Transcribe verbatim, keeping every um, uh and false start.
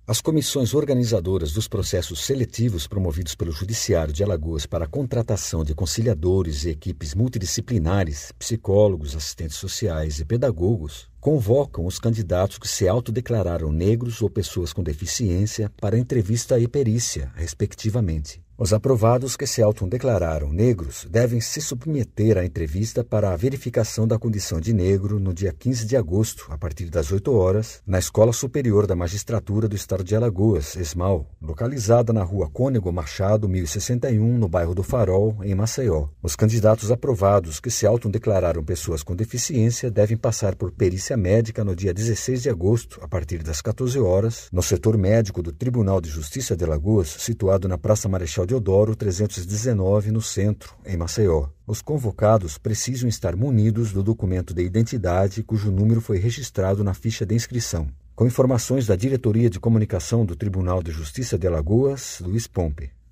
As comissões organizadoras dos processos seletivos promovidos pelo Judiciário de Alagoas para a contratação de conciliadores e equipes multidisciplinares, psicólogos, assistentes sociais e pedagogos, convocam os candidatos que se autodeclararam negros ou pessoas com deficiência para entrevista e perícia, respectivamente. Os aprovados que se autodeclararam negros devem se submeter à entrevista para a verificação da condição de negro no dia quinze de agosto, a partir das oito horas, na Escola Superior da Magistratura do Estado de Alagoas, ESMAL, localizada na rua Cônego Machado, mil e sessenta e um, no bairro do Farol, em Maceió. Os candidatos aprovados que se autodeclararam pessoas com deficiência devem passar por perícia médica no dia dezesseis de agosto, a partir das quatorze horas, no setor médico do Tribunal de Justiça de Alagoas, situado na Praça Marechal Deodoro trezentos e dezenove, no centro, em Maceió. Os convocados precisam estar munidos do documento de identidade cujo número foi registrado na ficha de inscrição. Com informações da Diretoria de Comunicação do Tribunal de Justiça de Alagoas, Luiz Pompe.